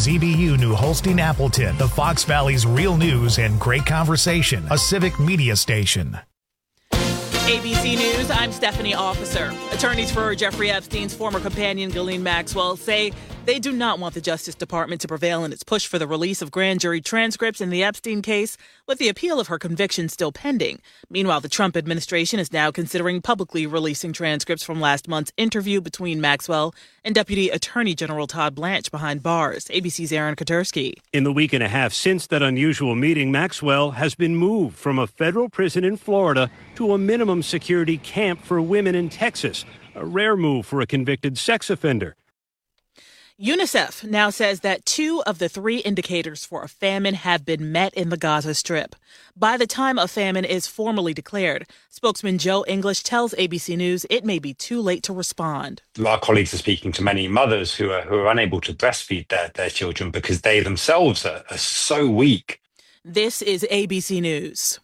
WZBU New Holstein Appleton, the Fox Valley's real news and great conversation, a civic media station. ABC News, I'm Stephanie Officer. Attorneys for Jeffrey Epstein's former companion, Ghislaine Maxwell, say they do not want the Justice Department to prevail in its push for the release of grand jury transcripts in the Epstein case, with the appeal of her conviction still pending. Meanwhile, the Trump administration is now considering publicly releasing transcripts from last month's interview between Maxwell and Deputy Attorney General Todd Blanche behind bars. ABC's Aaron Katersky. In the week and a half since that unusual meeting, Maxwell has been moved from a federal prison in Florida to a minimum security camp for women in Texas, a rare move for a convicted sex offender. UNICEF now says that 2 of the 3 indicators for a famine have been met in the Gaza Strip. By the time a famine is formally declared, spokesman Joe English tells ABC News it may be too late to respond. Our colleagues are speaking to many mothers who are unable to breastfeed their children because they themselves are so weak. This is ABC News.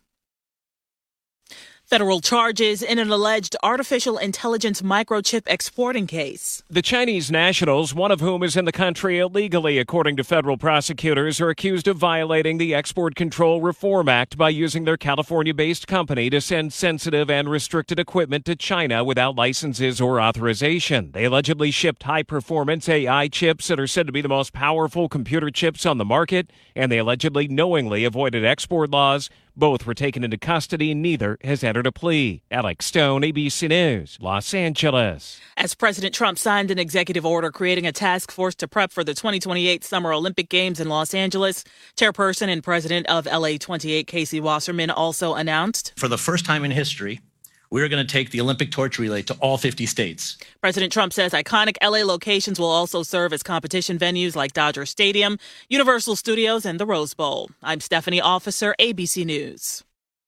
Federal charges in an alleged artificial intelligence microchip exporting case. The Chinese nationals, one of whom is in the country illegally, according to federal prosecutors, are accused of violating the Export Control Reform Act by using their California-based company to send sensitive and restricted equipment to China without licenses or authorization. They allegedly shipped high-performance AI chips that are said to be the most powerful computer chips on the market, and they allegedly knowingly avoided export laws. Both were taken into custody. Neither has entered a plea. Alex Stone, ABC News, Los Angeles. As President Trump signed an executive order creating a task force to prep for the 2028 Summer Olympic Games in Los Angeles, Chairperson and President of LA28, Casey Wasserman, also announced, for the first time in history, we're going to take the Olympic torch relay to all 50 states. President Trump says iconic LA locations will also serve as competition venues like Dodger Stadium, Universal Studios, and the Rose Bowl. I'm Stephanie Officer, ABC News.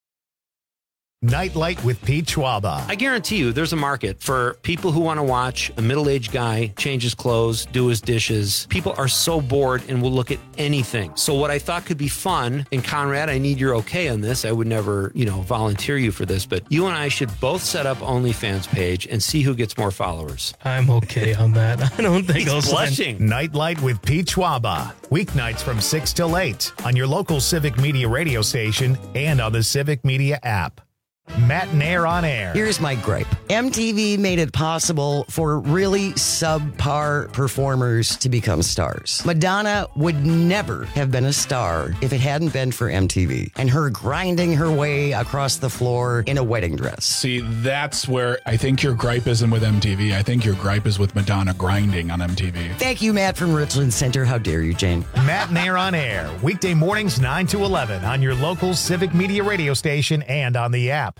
Nightlight with Pete Schwaba. I guarantee you there's a market for people who want to watch a middle-aged guy change his clothes, do his dishes. People are so bored and will look at anything. So what I thought could be fun, and Conrad, I need your okay on this. I would never, volunteer you for this, but you and I should both set up OnlyFans page and see who gets more followers. I'm okay on that. I don't think He's blushing. Nightlight with Pete Schwaba. Weeknights from 6 till 8 on your local Civic Media radio station and on the Civic Media app. Matinee on Air. Here's my gripe. MTV made it possible for really subpar performers to become stars. Madonna would never have been a star if it hadn't been for MTV and her grinding her way across the floor in a wedding dress. See, that's where I think your gripe isn't with MTV. I think your gripe is with Madonna grinding on MTV. Thank you, Matt from Richland Center. How dare you, Jane? Matinee on Air. Weekday mornings 9 to 11 on your local Civic Media radio station and on the app.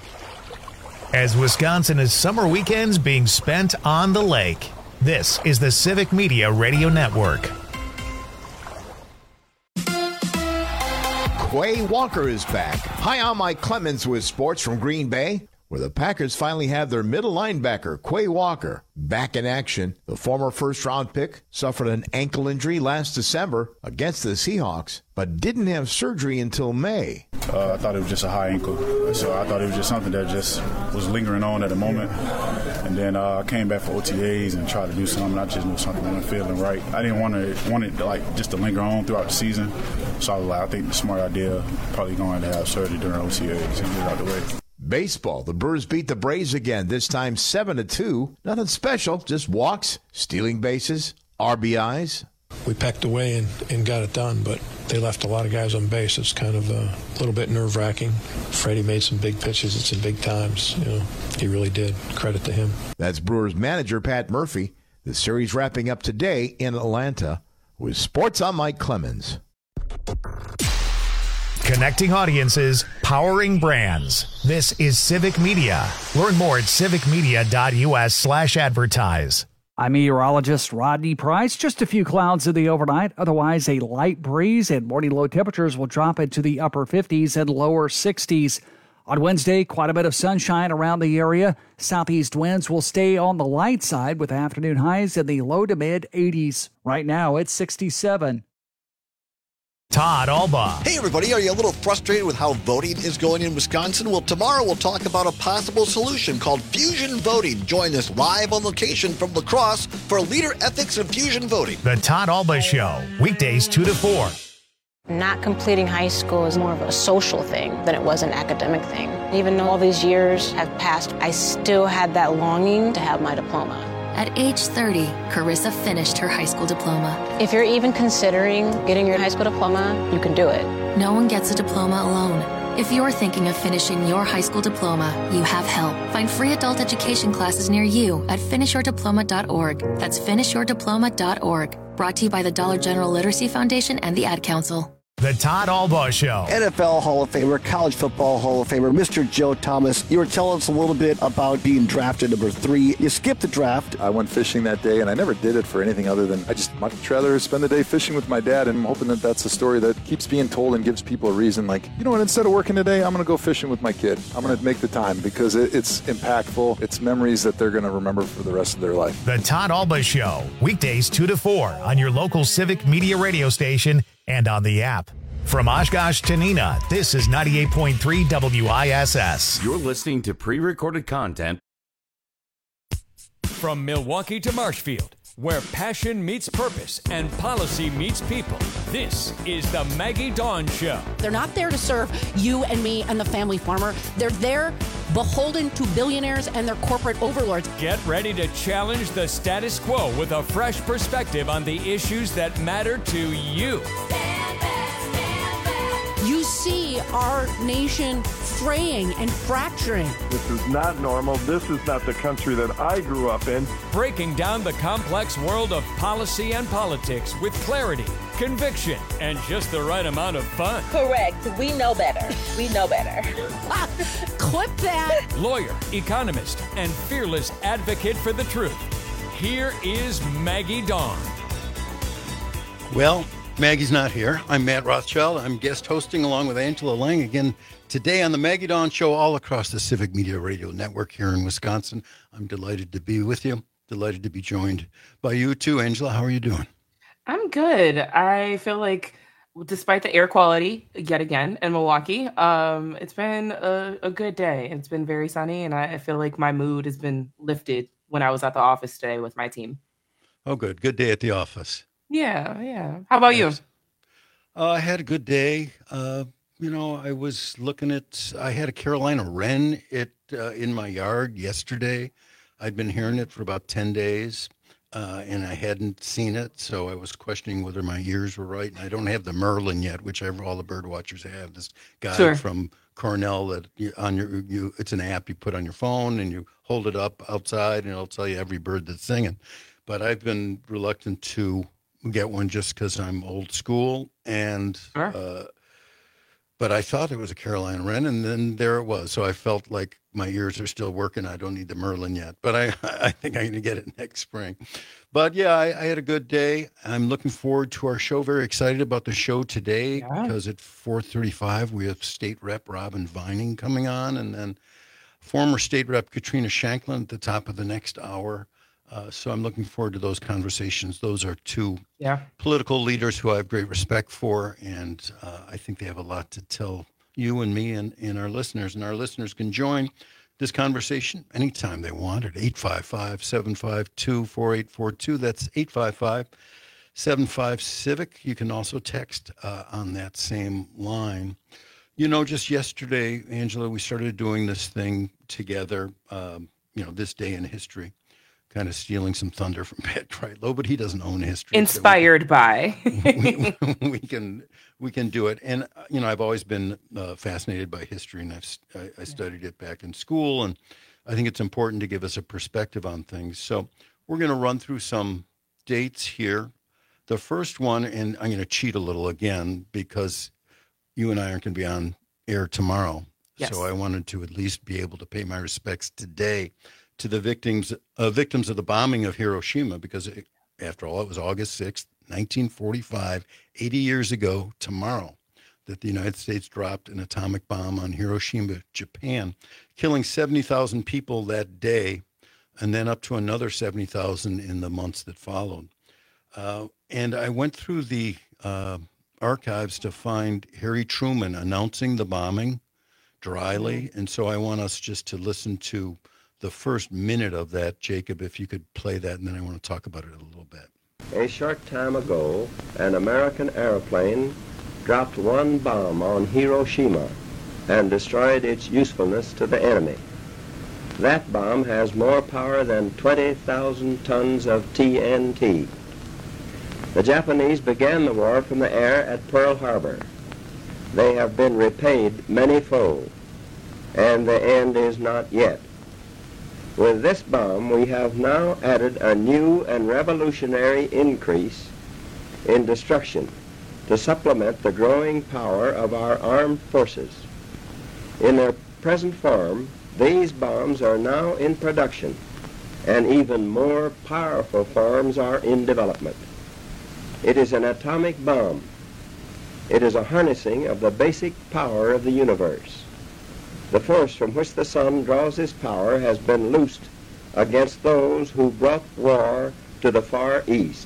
As Wisconsin is summer weekends being spent on the lake, this is the Civic Media Radio Network. Quay Walker is back. Hi, I'm Mike Clemens with sports from Green Bay, where the Packers finally have their middle linebacker, Quay Walker, back in action. The former first-round pick suffered an ankle injury last December against the Seahawks, but didn't have surgery until May. I thought it was just a high ankle, so I thought it was just something that just was lingering on at the moment. And then I came back for OTAs and tried to do something. I just knew something wasn't feeling right. I didn't want it just to linger on throughout the season. So I think the smart idea probably going to have surgery during OTAs and get it out the way. Baseball, the Brewers beat the Braves again, this time 7-2. Nothing special, just walks, stealing bases, RBIs. We pecked away and got it done, but they left a lot of guys on base. It's kind of a little bit nerve-wracking. Freddie made some big pitches. It's in big times. He really did. Credit to him. That's Brewers manager Pat Murphy. The series wrapping up today in Atlanta. With sports, I'm Mike Clemens. Connecting audiences, powering brands. This is Civic Media. Learn more at civicmedia.us/advertise. I'm meteorologist Rodney Price. Just a few clouds in the overnight. Otherwise, a light breeze and morning low temperatures will drop into the upper 50s and lower 60s. On Wednesday, quite a bit of sunshine around the area. Southeast winds will stay on the light side with afternoon highs in the low to mid 80s. Right now, it's 67. Todd Alba. Hey, everybody. Are you a little frustrated with how voting is going in Wisconsin? Well, tomorrow we'll talk about a possible solution called fusion voting. Join us live on location from La Crosse for Leader Ethics and Fusion Voting. The Todd Alba Show, weekdays 2 to 4. Not completing high school is more of a social thing than it was an academic thing. Even though all these years have passed, I still had that longing to have my diploma. At age 30, Carissa finished her high school diploma. If you're even considering getting your high school diploma, you can do it. No one gets a diploma alone. If you're thinking of finishing your high school diploma, you have help. Find free adult education classes near you at finishyourdiploma.org. That's finishyourdiploma.org. Brought to you by the Dollar General Literacy Foundation and the Ad Council. The Todd Alba Show. NFL Hall of Famer, College Football Hall of Famer, Mr. Joe Thomas. You were telling us a little bit about being drafted number 3. You skipped the draft. I went fishing that day, and I never did it for anything other than I just much rather spend the day fishing with my dad, and I'm hoping that that's a story that keeps being told and gives people a reason. Like, you know what, instead of working today, I'm going to go fishing with my kid. I'm going to make the time because it's impactful. It's memories that they're going to remember for the rest of their life. The Todd Alba Show, weekdays 2 to 4 on your local Civic Media radio station and on the app. From Oshkosh to Neenah, this is 98.3 WISS. You're listening to pre-recorded content. From Milwaukee to Marshfield, where passion meets purpose and policy meets people, this is the Maggie Dawn Show. They're not there to serve you and me and the family farmer. They're there beholden to billionaires and their corporate overlords. Get ready to challenge the status quo with a fresh perspective on the issues that matter to you. You see our nation fraying and fracturing. This is not normal. This is not the country that I grew up in. Breaking down the complex world of policy and politics with clarity, conviction, and just the right amount of fun. Correct. We know better. We know better. Clip that. Lawyer, economist, and fearless advocate for the truth. Here is Maggie Dawn. Well, Maggie's not here. I'm Matt Rothschild. I'm guest hosting along with Angela Lang again today on the Maggie Dawn Show all across the Civic Media Radio Network here in Wisconsin. I'm delighted to be with you. Delighted to be joined by you too. Angela, how are you doing? I'm good. I feel like despite the air quality yet again in Milwaukee, it's been a good day. It's been very sunny, and I feel like my mood has been lifted when I was at the office today with my team. Oh, good. Good day at the office. Yeah. How about you? I had a good day. I was looking at, I had a Carolina wren in my yard yesterday. I'd been hearing it for about 10 days, and I hadn't seen it, so I was questioning whether my ears were right. And I don't have the Merlin yet, which all the bird watchers have. This guy from Cornell that it's an app you put on your phone, and you hold it up outside, and it'll tell you every bird that's singing. But I've been reluctant to get one just because I'm old school, and but I thought it was a Carolina wren, and then there it was. So I felt like my ears are still working. I don't need the Merlin yet, but I think I'm going to get it next spring. But yeah, I had a good day. I'm looking forward to our show. Very excited about the show today because at 4:35 we have State Rep Robin Vining coming on, and then former State Rep Katrina Shanklin at the top of the next hour. So I'm looking forward to those conversations. Those are two political leaders who I have great respect for, and I think they have a lot to tell you and me and our listeners. And our listeners can join this conversation anytime they want at 855-752-4842. That's 855-75-CIVIC. You can also text on that same line. You know, just yesterday, Angela, we started doing this thing together, this day in history. Kind of stealing some thunder from Pat Kreitlow, but he doesn't own history. Inspired by. we can do it. And, I've always been fascinated by history, and I studied it back in school, and I think it's important to give us a perspective on things. So we're going to run through some dates here. The first one, and I'm going to cheat a little again because you and I aren't going to be on air tomorrow. Yes. So I wanted to at least be able to pay my respects today to the victims of the bombing of Hiroshima, because after all, it was August 6th, 1945, 80 years ago tomorrow, that the United States dropped an atomic bomb on Hiroshima, Japan, killing 70,000 people that day, and then up to another 70,000 in the months that followed. And I went through the archives to find Harry Truman announcing the bombing dryly. And so I want us just to listen to the first minute of that. Jacob, if you could play that, and then I want to talk about it a little bit. A short time ago, an American airplane dropped one bomb on Hiroshima and destroyed its usefulness to the enemy. That bomb has more power than 20,000 tons of TNT. The Japanese began the war from the air at Pearl Harbor. They have been repaid many-fold, and the end is not yet. With this bomb, we have now added a new and revolutionary increase in destruction to supplement the growing power of our armed forces. In their present form, these bombs are now in production, and even more powerful forms are in development. It is an atomic bomb. It is a harnessing of the basic power of the universe. The force from which the sun draws its power has been loosed against those who brought war to the Far East.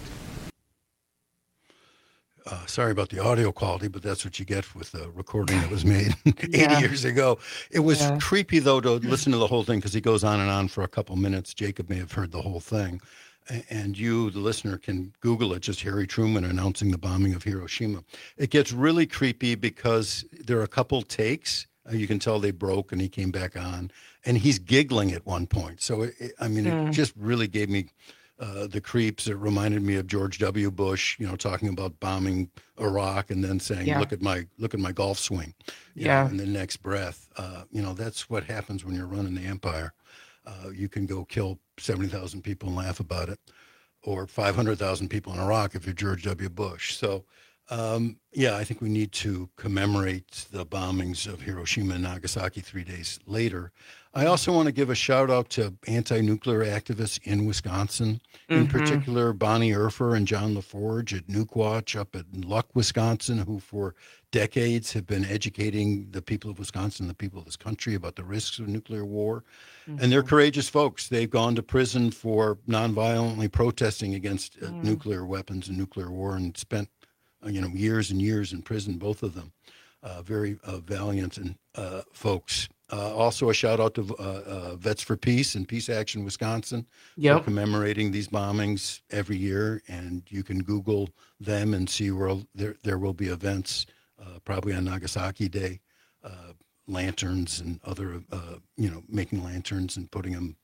Sorry about the audio quality, but that's what you get with the recording that was made 80 years ago. It was creepy, though, to listen to the whole thing because he goes on and on for a couple minutes. Jacob may have heard the whole thing. And you, the listener, can Google it, just Harry Truman announcing the bombing of Hiroshima. It gets really creepy because there are a couple takes. You can tell they broke and he came back on. And he's giggling at one point. So, it just really gave me the creeps. It reminded me of George W. Bush, talking about bombing Iraq and then saying, look at my golf swing. You know, in the next breath. That's what happens when you're running the empire. You can go kill 70,000 people and laugh about it, or 500,000 people in Iraq if you're George W. Bush. So, I think we need to commemorate the bombings of Hiroshima and Nagasaki 3 days later. I also want to give a shout out to anti-nuclear activists in Wisconsin, in particular Bonnie Erfer and John LaForge at Nukewatch up at Luck, Wisconsin, who for decades have been educating the people of Wisconsin, the people of this country, about the risks of nuclear war. And they're courageous folks. They've gone to prison for nonviolently protesting against nuclear weapons and nuclear war and spent years and years in prison, both of them. Very valiant and folks. Also a shout out to Vets for Peace and Peace Action Wisconsin for commemorating these bombings every year. And you can Google them and see where there will be events, probably on Nagasaki Day, lanterns and other, making lanterns and putting them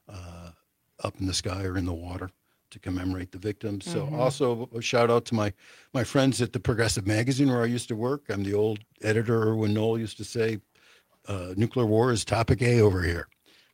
up in the sky or in the water to commemorate the victims. So also a shout out to my friends at the Progressive Magazine where I used to work. I'm the old editor. Erwin Knoll used to say, nuclear war is topic A over here.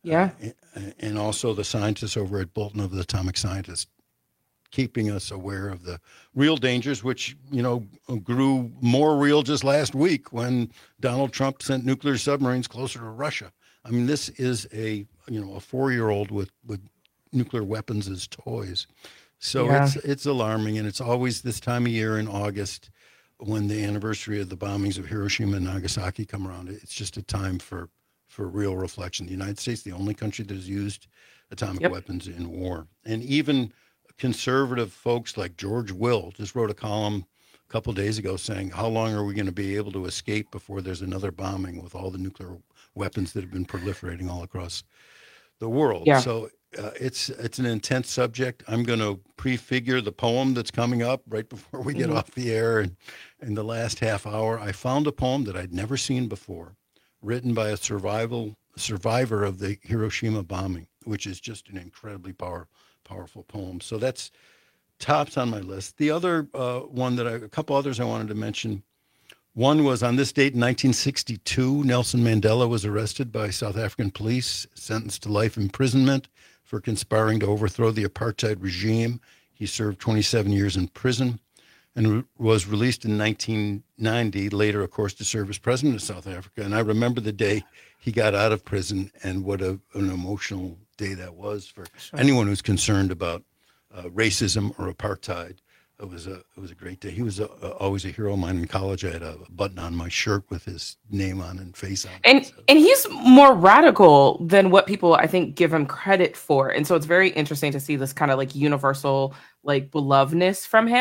And also the scientists over at Bolton of the Atomic Scientists, keeping us aware of the real dangers, which, grew more real just last week when Donald Trump sent nuclear submarines closer to Russia. I mean, this is a 4-year-old with nuclear weapons as toys. So it's alarming, and it's always this time of year in August when the anniversary of the bombings of Hiroshima and Nagasaki come around. It's just a time for real reflection. The United States, the only country that has used atomic weapons in war. And even conservative folks like George Will just wrote a column a couple of days ago saying, how long are we going to be able to escape before there's another bombing with all the nuclear weapons that have been proliferating all across the world? So it's an intense subject. I'm going to prefigure the poem that's coming up right before we get off the air. And in the last half hour, I found a poem that I'd never seen before, written by a survivor of the Hiroshima bombing, which is just an incredibly powerful poem. So that's tops on my list. The other one a couple others I wanted to mention. One was on this date in 1962, Nelson Mandela was arrested by South African police, sentenced to life imprisonment for conspiring to overthrow the apartheid regime. He served 27 years in prison and was released in 1990, later, of course, to serve as president of South Africa. And I remember the day he got out of prison and what an emotional day that was for anyone who's concerned about racism or apartheid. It was a great day. He was always a hero of mine in college. I had a button on my shirt with his name on and face on it. And he's more radical than what people, I think, give him credit for. And so it's very interesting to see this kind of like universal like belovedness from him.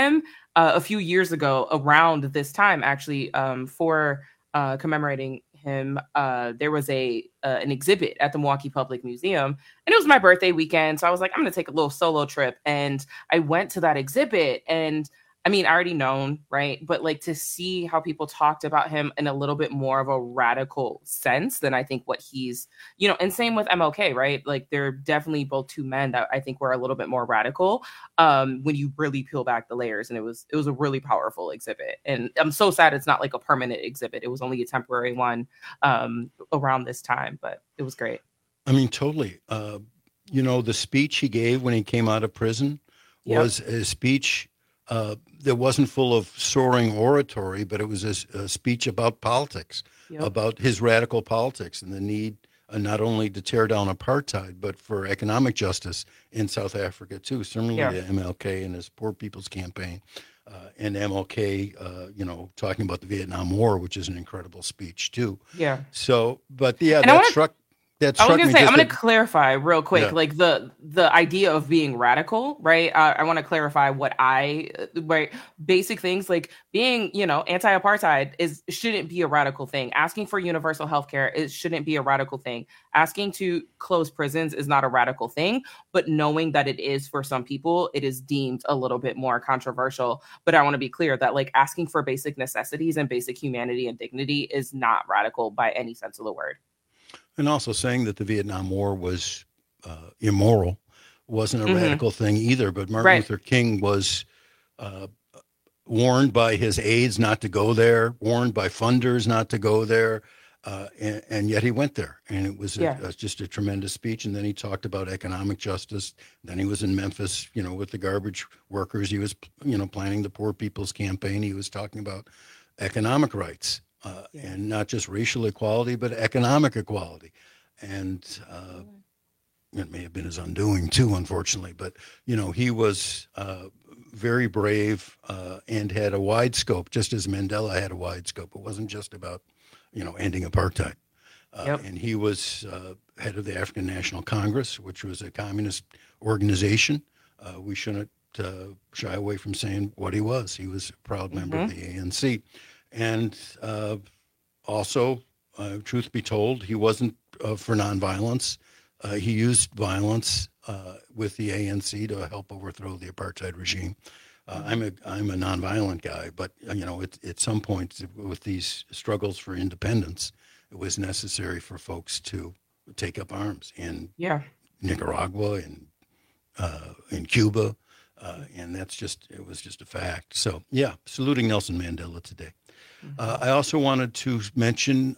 a few years ago, around this time, actually, for commemorating him, there was an exhibit at the Milwaukee Public Museum, and it was my birthday weekend. So I was like, I'm going to take a little solo trip. And I went to that exhibit, and I mean, I already known, right? But like to see how people talked about him in a little bit more of a radical sense than I think what he's, and same with MLK, right? Like they're definitely both two men that I think were a little bit more radical when you really peel back the layers. And it was a really powerful exhibit. And I'm so sad it's not like a permanent exhibit. It was only a temporary one around this time, but it was great. I mean, totally. The speech he gave when he came out of prison was a speech that wasn't full of soaring oratory, but it was a speech about politics, about his radical politics and the need not only to tear down apartheid, but for economic justice in South Africa, too. Similarly to MLK and his Poor People's Campaign, and MLK, talking about the Vietnam War, which is an incredible speech, too. Yeah. So, but that struck me. I'm going to clarify real quick, like the idea of being radical, right? I want to clarify basic things like being, anti-apartheid shouldn't be a radical thing. Asking for universal healthcare shouldn't be a radical thing. Asking to close prisons is not a radical thing, but knowing that it is for some people, it is deemed a little bit more controversial. But I want to be clear that like asking for basic necessities and basic humanity and dignity is not radical by any sense of the word. And also saying that the Vietnam War was immoral wasn't a radical thing either. But Martin Luther King was warned by his aides not to go there, warned by funders not to go there, and yet he went there. And it was just a tremendous speech. And then he talked about economic justice. Then he was in Memphis, with the garbage workers. He was, planning the Poor People's Campaign. He was talking about economic rights. And not just racial equality, but economic equality. And it may have been his undoing, too, unfortunately. But, he was very brave and had a wide scope, just as Mandela had a wide scope. It wasn't just about, ending apartheid. And he was head of the African National Congress, which was a communist organization. We shouldn't shy away from saying what he was. He was a proud member of the ANC. And also, truth be told, he wasn't for nonviolence. He used violence with the ANC to help overthrow the apartheid regime. I'm a nonviolent guy, but at some point with these struggles for independence, it was necessary for folks to take up arms in Nicaragua and in Cuba, and it was just a fact. So saluting Nelson Mandela today. I also wanted to mention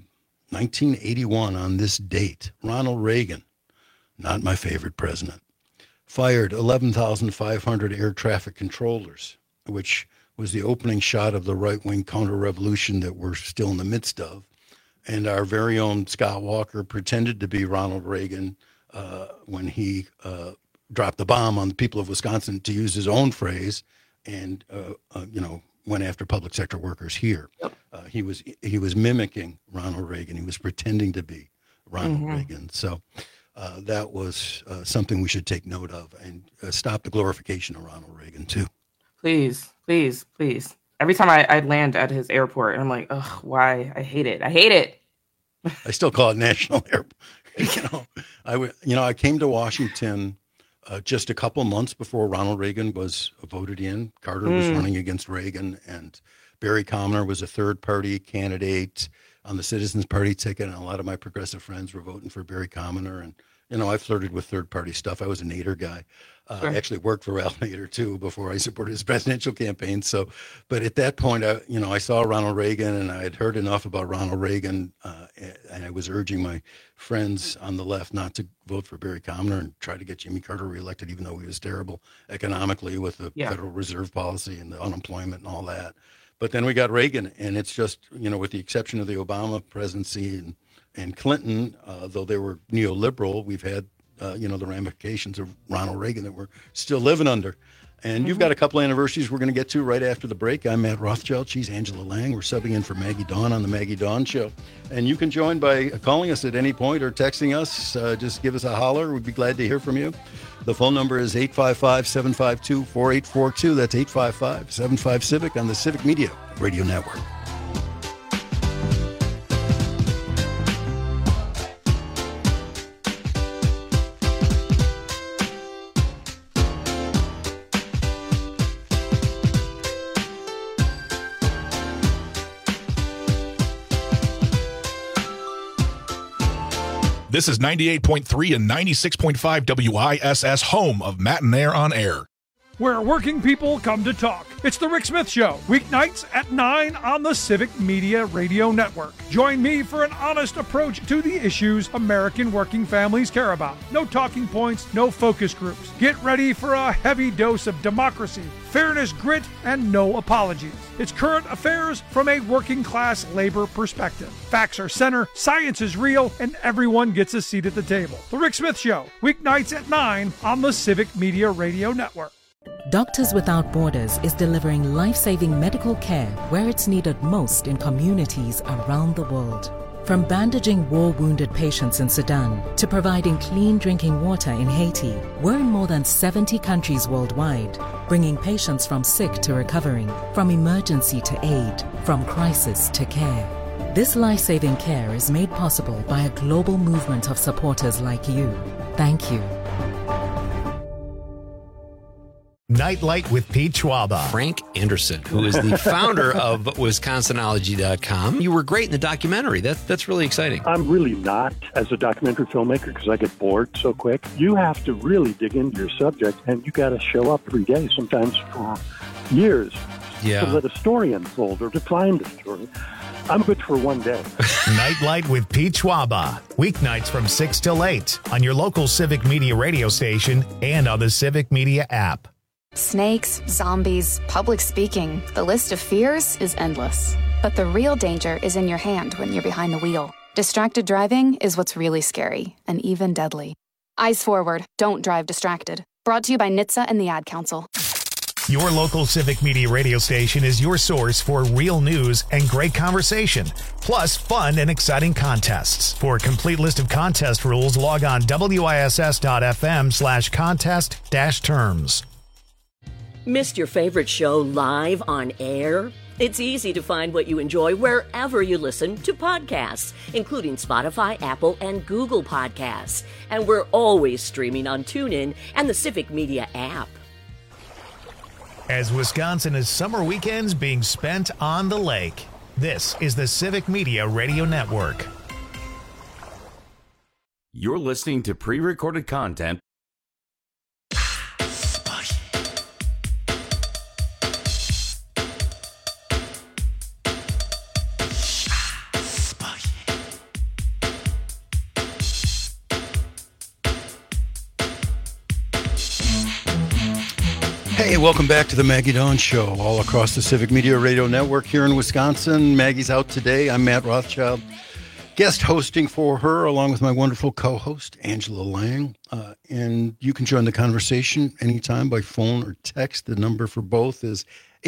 1981 on this date. Ronald Reagan, not my favorite president, fired 11,500 air traffic controllers, which was the opening shot of the right-wing counter-revolution that we're still in the midst of. And our very own Scott Walker pretended to be Ronald Reagan when he dropped the bomb on the people of Wisconsin, to use his own phrase, and went after public sector workers here. He was mimicking Ronald Reagan. He was pretending to be Ronald Reagan. So that was something we should take note of and stop the glorification of Ronald Reagan too. Please, please, please. Every time I land at his airport, I'm like, ugh, why? I hate it. I hate it. I still call it National Airport. I came to Washington just a couple months before Ronald Reagan was voted in. Carter was running against Reagan, and Barry Commoner was a third-party candidate on the Citizens Party ticket, and a lot of my progressive friends were voting for Barry Commoner. And, I flirted with third-party stuff. I was a Nader guy. I actually worked for Ralph Nader, too, before I supported his presidential campaign. So, but at that point, I saw Ronald Reagan, and I had heard enough about Ronald Reagan, and I was urging my friends on the left not to vote for Barry Commoner and try to get Jimmy Carter reelected, even though he was terrible economically with the Federal Reserve policy and the unemployment and all that. But then we got Reagan, and it's just, with the exception of the Obama presidency and Clinton, though they were neoliberal, we've had, the ramifications of Ronald Reagan that we're still living under. And you've got a couple anniversaries we're going to get to right after the break. I'm Matt Rothschild. She's Angela Lang. We're subbing in for Maggie Dawn on the Maggie Dawn Show. And you can join by calling us at any point or texting us. Just give us a holler. We'd be glad to hear from you. The phone number is 855-752-4842. That's 855-75-CIVIC on the Civic Media Radio Network. This is 98.3 and 96.5 WISS, home of Matt and Air on Air. Where working people come to talk. It's The Rick Smith Show, weeknights at 9 on the Civic Media Radio Network. Join me for an honest approach to the issues American working families care about. No talking points, no focus groups. Get ready for a heavy dose of democracy, fairness, grit, and no apologies. It's current affairs from a working class labor perspective. Facts are center, science is real, and everyone gets a seat at the table. The Rick Smith Show, weeknights at 9 on the Civic Media Radio Network. Doctors Without Borders is delivering life-saving medical care where it's needed most in communities around the world. From bandaging war-wounded patients in Sudan to providing clean drinking water in Haiti, we're in more than 70 countries worldwide, bringing patients from sick to recovering, from emergency to aid, from crisis to care. This life-saving care is made possible by a global movement of supporters like you. Thank you. Nightlight with Pete Schwaba. Frank Anderson, who is the founder of Wisconsinology.com. You were great in the documentary. That's really exciting. I'm really not as a documentary filmmaker because I get bored so quick. You have to really dig into your subject, and you got to show up every day, sometimes for years, to let a story unfold or to find a story. I'm good for one day. Nightlight with Pete Schwaba. Weeknights from 6 till 8 on your local Civic Media radio station and on the Civic Media app. Snakes, zombies, public speaking. The list of fears is endless. But the real danger is in your hand when you're behind the wheel. Distracted driving is what's really scary and even deadly. Eyes forward. Don't drive distracted. Brought to you by NHTSA and the Ad Council. Your local Civic Media radio station is your source for real news and great conversation, plus fun and exciting contests. For a complete list of contest rules, log on wiss.fm/contest-terms. Missed your favorite show live on air? It's easy to find what you enjoy wherever you listen to podcasts, including Spotify, Apple, and Google Podcasts. And we're always streaming on TuneIn and the Civic Media app. As Wisconsin is summer weekends being spent on the lake, this is the Civic Media Radio Network. You're listening to pre-recorded content. Hey, welcome back to the Maggie Dawn Show, all across the Civic Media Radio Network here in Wisconsin. Maggie's out today. I'm Matt Rothschild, guest hosting for her, along with my wonderful co-host, Angela Lang. And you can join the conversation anytime by phone or text. The number for both is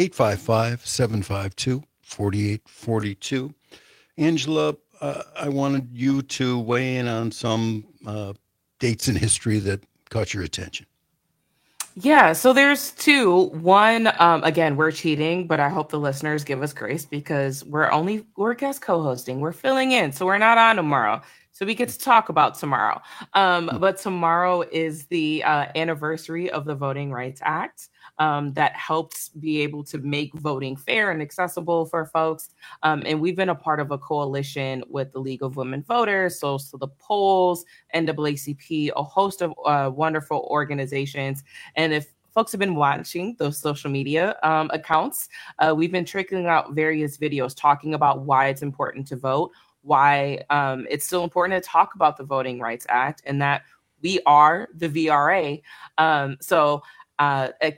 855-752-4842. Angela, I wanted you to weigh in on some dates in history that caught your attention. Yeah, so there's two. One, again, we're cheating, but I hope the listeners give us grace because we're guest co-hosting. We're filling in, so we're not on tomorrow. So we get to talk about tomorrow. But tomorrow is the anniversary of the Voting Rights Act that helps be able to make voting fair and accessible for folks. And we've been a part of a coalition with the League of Women Voters, so the polls, NAACP, a host of wonderful organizations. And if folks have been watching those social media accounts, we've been trickling out various videos talking about why it's important to vote, why it's still important to talk about the Voting Rights Act, and that we are the VRA.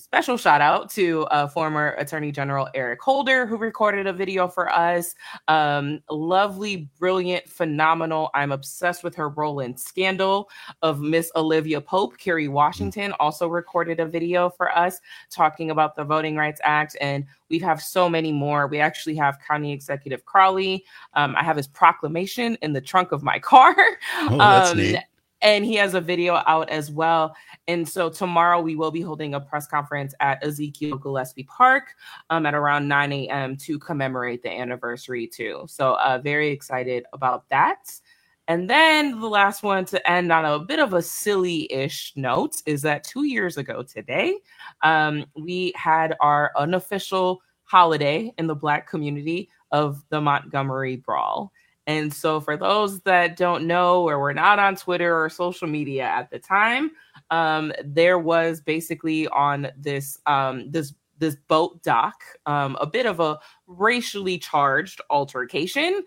special shout out to former Attorney General Eric Holder, who recorded a video for us. Lovely, brilliant, phenomenal. I'm obsessed with her role in Scandal of Miss Olivia Pope. Kerry Washington also recorded a video for us talking about the Voting Rights Act. And we have so many more. We actually have County Executive Crowley. I have his proclamation in the trunk of my car. Oh, that's neat. And he has a video out as well. And so tomorrow we will be holding a press conference at Ezekiel Gillespie Park at around 9 a.m. to commemorate the anniversary too. So very excited about that. And then the last one to end on a bit of a silly-ish note is that 2 years ago today, we had our unofficial holiday in the Black community of the Montgomery Brawl. And so for those that don't know or were not on Twitter or social media at the time, there was basically on this this boat dock a bit of a racially charged altercation.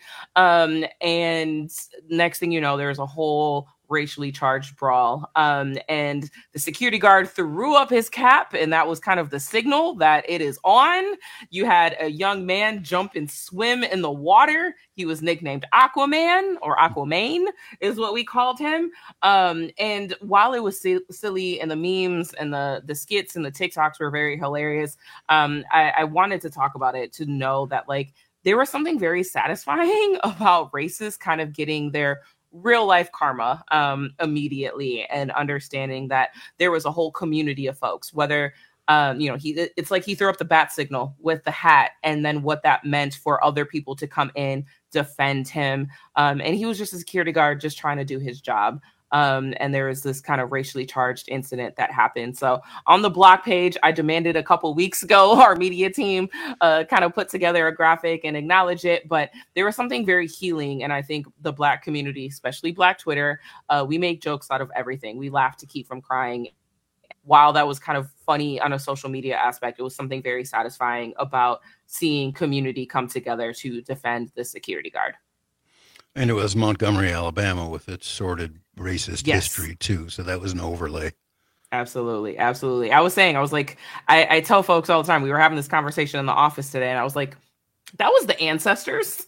And next thing you know, there's a whole racially charged brawl. And the security guard threw up his cap, and that was kind of the signal that it is on. You had a young man jump and swim in the water. He was nicknamed Aquaman, or Aquaman is what we called him. And while it was silly and the memes and the skits and the TikToks were very hilarious, I wanted to talk about it to know that like there was something very satisfying about racists kind of getting their real life karma immediately, and understanding that there was a whole community of folks, whether it's like he threw up the bat signal with the hat, and then what that meant for other people to come in, defend him, and he was just a security guard just trying to do his job. And there was this kind of racially charged incident that happened. So on the block page, I demanded a couple weeks ago, our media team kind of put together a graphic and acknowledge it. But there was something very healing. And I think the Black community, especially Black Twitter, we make jokes out of everything. We laugh to keep from crying. While that was kind of funny on a social media aspect, it was something very satisfying about seeing community come together to defend the security guard. And it was Montgomery, Alabama, with its sordid racist history, too. So that was an overlay. Absolutely. Absolutely. I was like, I tell folks all the time, we were having this conversation in the office today, and I was like, that was the ancestors.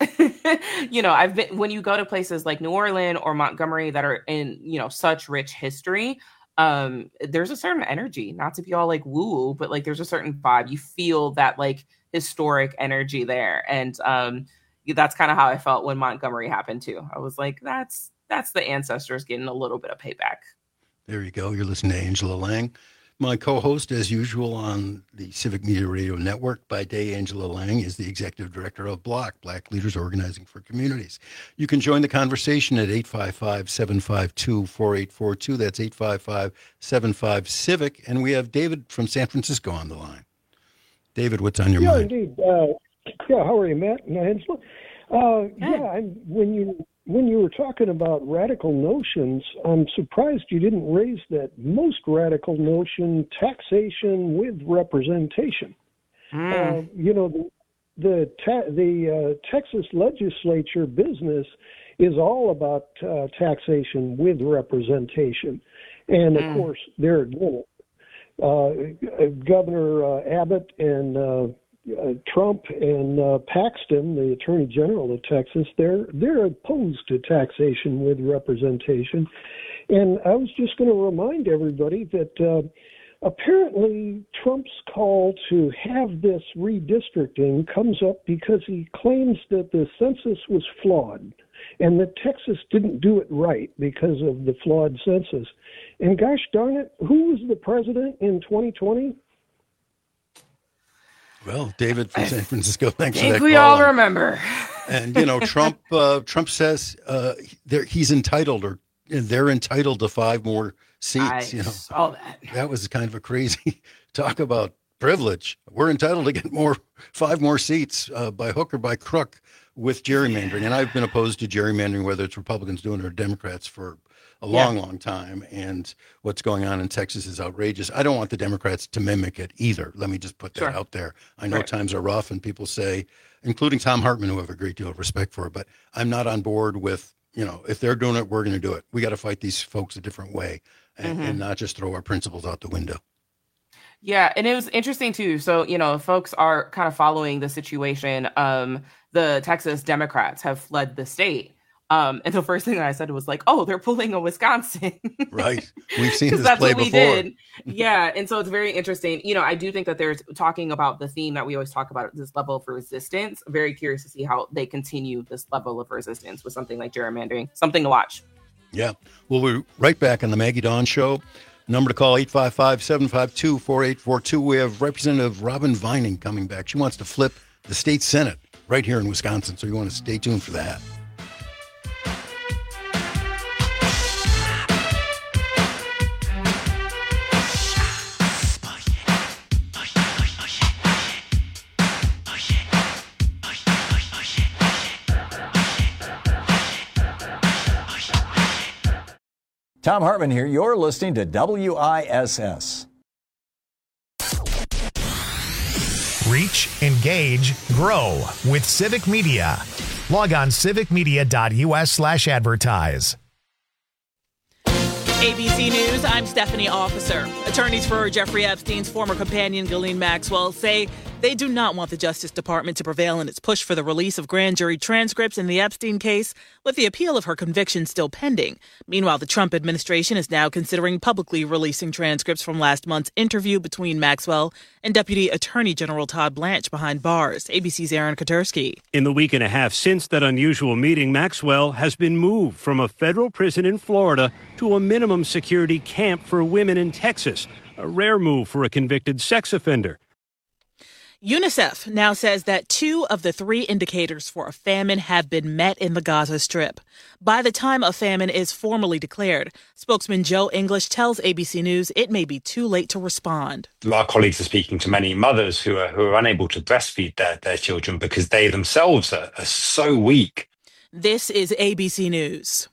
When you go to places like New Orleans or Montgomery that are in, such rich history, there's a certain energy, not to be all like woo, but like there's a certain vibe. You feel that like historic energy there. And, that's kind of how I felt when Montgomery happened too. I was like, that's the ancestors getting a little bit of payback. There you go. You're listening to Angela Lang, my co-host as usual on the Civic Media Radio Network. By day, Angela Lang is the executive director of BLOC, Black Leaders Organizing for Communities. You can join the conversation at 855-752-4842. That's 855-75-CIVIC. And we have David from San Francisco on the line. David, what's on your mind? Indeed. How are you, Matt and Angela? When you were talking about radical notions, I'm surprised you didn't raise that most radical notion, taxation with representation. The Texas legislature business is all about taxation with representation, and of course they're doing it. Governor Abbott and Trump and Paxton, the Attorney General of Texas, they're opposed to taxation with representation. And I was just going to remind everybody that apparently Trump's call to have this redistricting comes up because he claims that the census was flawed and that Texas didn't do it right because of the flawed census. And gosh darn it, who was the president in 2020? Well, David from San Francisco, thanks for that. I think we all remember. And, Trump says he's entitled, or they're entitled to 5 more seats. I saw that. That was kind of a crazy talk about privilege. We're entitled to get 5 more seats by hook or by crook with gerrymandering. And I've been opposed to gerrymandering, whether it's Republicans doing it or Democrats, for a long time. And what's going on in Texas is outrageous. I don't want the Democrats to mimic it either. Let me just put that out there. I know times are rough, and people say, including Tom Hartman, who I have a great deal of respect for, but I'm not on board with, if they're doing it, we're going to do it. We got to fight these folks a different way and not just throw our principles out the window. Yeah, and it was interesting too. So, folks are kind of following the situation. The Texas Democrats have fled the state. And the first thing that I said was like, oh, they're pulling a Wisconsin. Right. We've seen this that's play what we before. did. Yeah. And so it's very interesting. I do think that there's talking about the theme that we always talk about, this level of resistance. I'm very curious to see how they continue this level of resistance with something like gerrymandering. Something to watch. Yeah. Well, we're right back on the Maggie Dawn Show. Number to call, 855-752-4842. We have Representative Robin Vining coming back. She wants to flip the state Senate right here in Wisconsin, so you want to stay tuned for that. Tom Hartman here. You're listening to WISS. Reach, engage, grow with Civic Media. Log on civicmedia.us/advertise. ABC News, I'm Stephanie Officer. Attorneys for Jeffrey Epstein's former companion, Ghislaine Maxwell, say they do not want the Justice Department to prevail in its push for the release of grand jury transcripts in the Epstein case, with the appeal of her conviction still pending. Meanwhile, the Trump administration is now considering publicly releasing transcripts from last month's interview between Maxwell and Deputy Attorney General Todd Blanche behind bars. ABC's Aaron Katersky. In the week and a half since that unusual meeting, Maxwell has been moved from a federal prison in Florida to a minimum security camp for women in Texas, a rare move for a convicted sex offender. UNICEF now says that 2 of the 3 indicators for a famine have been met in the Gaza Strip. By the time a famine is formally declared, spokesman Joe English tells ABC News it may be too late to respond. Our colleagues are speaking to many mothers who are unable to breastfeed their children because they themselves are so weak. This is ABC News.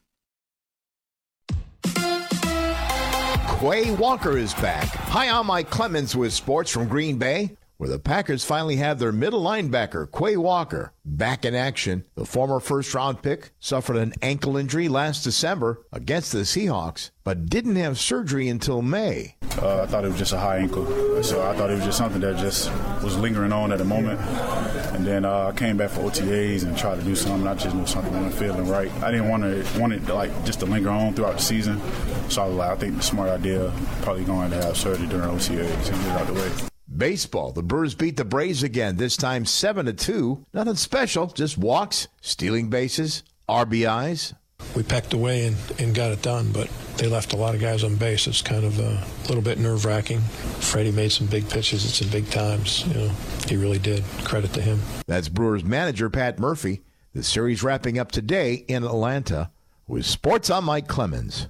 Quay Walker is back. Hi, I'm Mike Clemens with sports from Green Bay, where the Packers finally have their middle linebacker, Quay Walker, back in action. The former first-round pick suffered an ankle injury last December against the Seahawks, but didn't have surgery until May. I thought it was just a high ankle, so I thought it was just something that just was lingering on at the moment. And then I came back for OTAs and tried to do something. I just knew something wasn't feeling right. I didn't want it just to linger on throughout the season. So I think the smart idea probably going to have surgery during OTAs and get it out the way. Baseball, the Brewers beat the Braves again, this time 7-2. Nothing special, just walks, stealing bases, RBIs. We pecked away and got it done, but they left a lot of guys on base. It's kind of a little bit nerve-wracking. Freddie made some big pitches at some big times. He really did. Credit to him. That's Brewers manager Pat Murphy. The series wrapping up today in Atlanta. With sports, I'm Mike Clemens.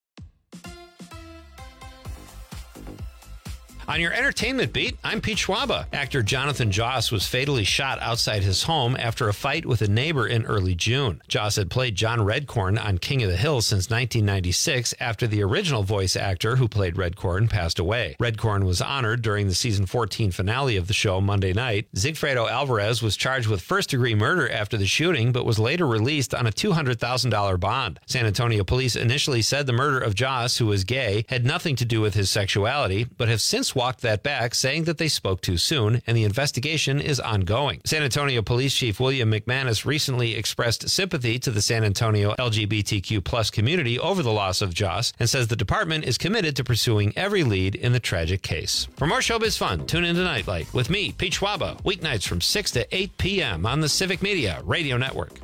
On your entertainment beat, I'm Pete Schwaba. Actor Jonathan Joss was fatally shot outside his home after a fight with a neighbor in early June. Joss had played John Redcorn on King of the Hill since 1996 after the original voice actor who played Redcorn passed away. Redcorn was honored during the season 14 finale of the show Monday night. Zigfredo Alvarez was charged with first-degree murder after the shooting, but was later released on a $200,000 bond. San Antonio police initially said the murder of Joss, who was gay, had nothing to do with his sexuality, but have since walked that back, saying that they spoke too soon, and the investigation is ongoing. San Antonio Police Chief William McManus recently expressed sympathy to the San Antonio LGBTQ+ community over the loss of Joss and says the department is committed to pursuing every lead in the tragic case. For more showbiz fun, tune into Nightlight with me, Pete Schwaba, weeknights from 6 to 8 p.m. on the Civic Media Radio Network.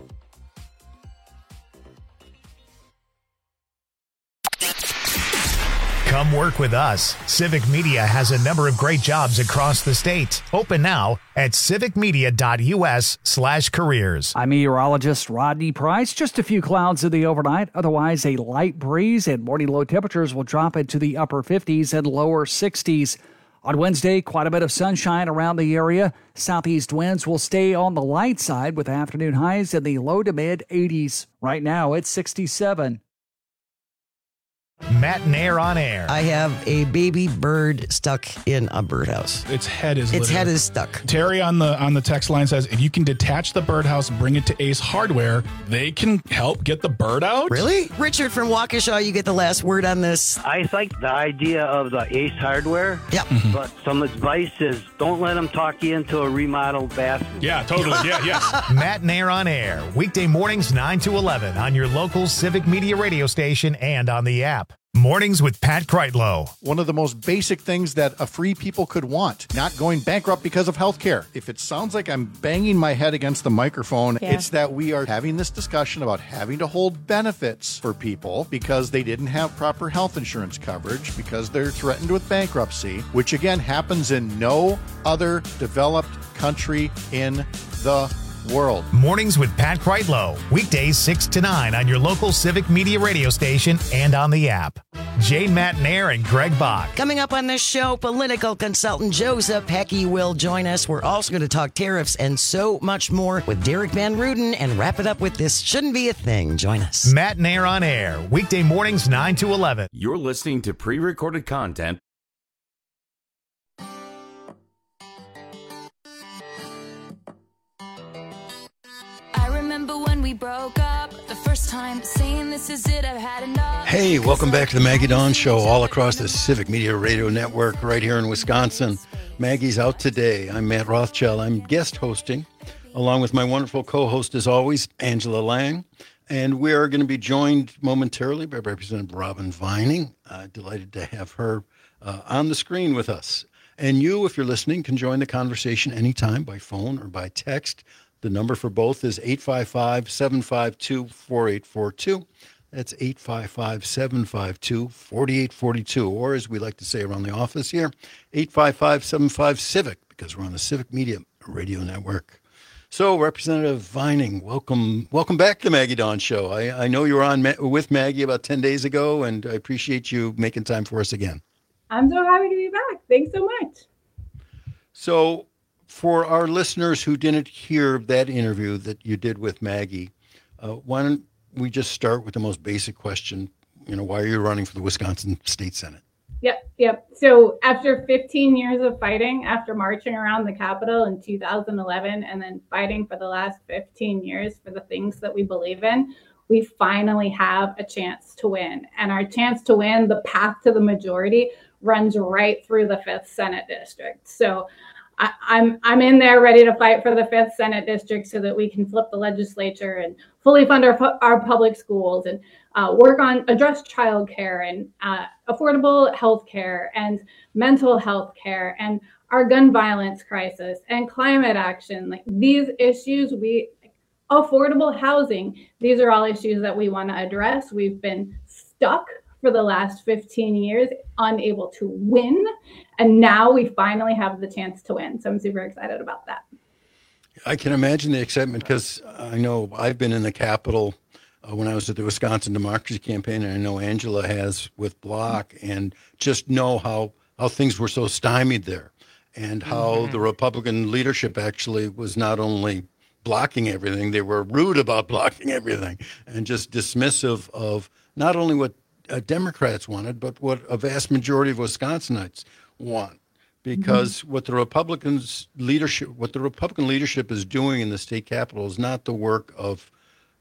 Come work with us. Civic Media has a number of great jobs across the state. Open now at civicmedia.us/careers. I'm meteorologist Rodney Price. Just a few clouds in the overnight. Otherwise, a light breeze and morning low temperatures will drop into the upper 50s and lower 60s. On Wednesday, quite a bit of sunshine around the area. Southeast winds will stay on the light side with afternoon highs in the low to mid 80s. Right now, it's 67. Matt and Air on Air. I have a baby bird stuck in a birdhouse. Its head is stuck. Terry on the text line says, if you can detach the birdhouse and bring it to Ace Hardware, they can help get the bird out. Really? Richard from Waukesha, you get the last word on this. I like the idea of the Ace Hardware. Yep. But some advice is don't let them talk you into a remodeled bathroom. Yeah, totally. Yeah, yes. Matt and Air on Air. Weekday mornings 9 to 11 on your local Civic Media radio station and on the app. Mornings with Pat Kreitlow. One of the most basic things that a free people could want, not going bankrupt because of health care. If it sounds like I'm banging my head against the microphone, it's that we are having this discussion about having to hold benefits for people because they didn't have proper health insurance coverage, because they're threatened with bankruptcy, which again happens in no other developed country in the world. Mornings with Pat Kreitlow. Weekdays 6 to 9 on your local Civic Media radio station and on the app. Jane Matt and Air and Greg Bach. Coming up on this show, political consultant Joseph Hecky will join us. We're also going to talk tariffs and so much more with Derek Van Ruden and wrap it up with This Shouldn't Be a Thing. Join us. Matt and Air on Air. Weekday mornings 9 to 11. You're listening to pre-recorded content. Remember when we broke up the first time, saying this is it, I've had enough. Hey, welcome back to the Maggie Dawn Show, all across the Civic Media Radio Network right here in Wisconsin. Maggie's out today. I'm Matt Rothschild. I'm guest hosting, along with my wonderful co-host, as always, Angela Lang. And we are going to be joined momentarily by Representative Robin Vining. Delighted to have her on the screen with us. And you, if you're listening, can join the conversation anytime by phone or by text. The number for both is 855-752-4842. That's 855-752-4842. Or as we like to say around the office here, 855-75-CIVIC, because we're on the Civic Media Radio Network. So, Representative Vining, welcome back to the Maggie Dawn Show. I know you were on with Maggie about 10 days ago, and I appreciate you making time for us again. I'm so happy to be back. Thanks so much. So, for our listeners who didn't hear that interview that you did with Maggie, why don't we just start with the most basic question? Why are you running for the Wisconsin State Senate? Yep. So after 15 years of fighting, after marching around the Capitol in 2011, and then fighting for the last 15 years for the things that we believe in, we finally have a chance to win. And our chance to win, the path to the majority, runs right through the 5th Senate District. So I'm in there ready to fight for the 5th Senate District so that we can flip the legislature and fully fund our public schools and address childcare and affordable health care and mental health care and our gun violence crisis and climate action. Like these issues, affordable housing, these are all issues that we want to address. We've been stuck for the last 15 years, unable to win. And now we finally have the chance to win. So I'm super excited about that. I can imagine the excitement because I know I've been in the Capitol when I was at the Wisconsin Democracy Campaign, and I know Angela has with Block, and just know how things were so stymied there and how the Republican leadership actually was not only blocking everything, they were rude about blocking everything and just dismissive of not only what Democrats wanted, but what a vast majority of Wisconsinites want. Because what the Republican leadership is doing in the state capitol is not the work of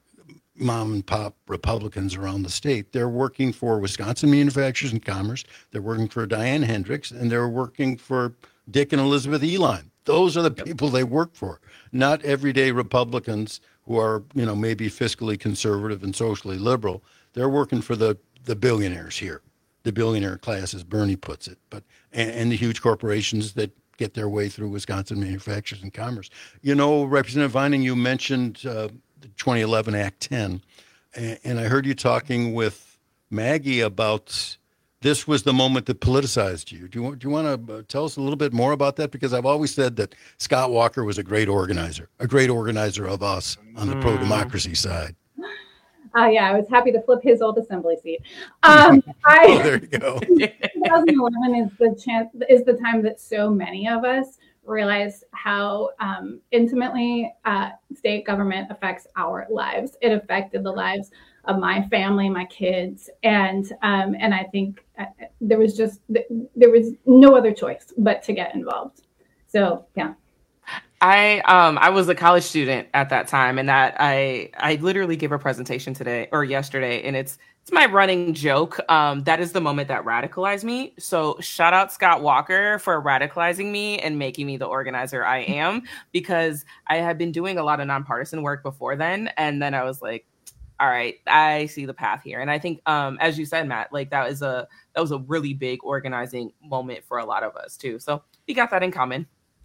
mom and pop Republicans around the state. They're working for Wisconsin Manufacturers and Commerce. They're working for Diane Hendricks, and they're working for Dick and Elizabeth Eline. Those are the people they work for, not everyday Republicans who are, maybe fiscally conservative and socially liberal. They're working for the billionaires here, the billionaire class, as Bernie puts it, and the huge corporations that get their way through Wisconsin Manufacturers and Commerce. Representative Vining, you mentioned the 2011 Act 10, and I heard you talking with Maggie about this was the moment that politicized you. Do you want to tell us a little bit more about that? Because I've always said that Scott Walker was a great organizer of us on the pro-democracy side. I was happy to flip his old assembly seat. There you go. 2011 is the time that so many of us realize how intimately state government affects our lives. It affected the lives of my family, my kids, and I think there was no other choice but to get involved. So yeah. I was a college student at that time, and that I literally gave a presentation yesterday, and it's my running joke. That is the moment that radicalized me. So shout out Scott Walker for radicalizing me and making me the organizer I am, because I had been doing a lot of nonpartisan work before then, and then I was like, all right, I see the path here. And I think, as you said, Matt, like that was a really big organizing moment for a lot of us too. So we got that in common.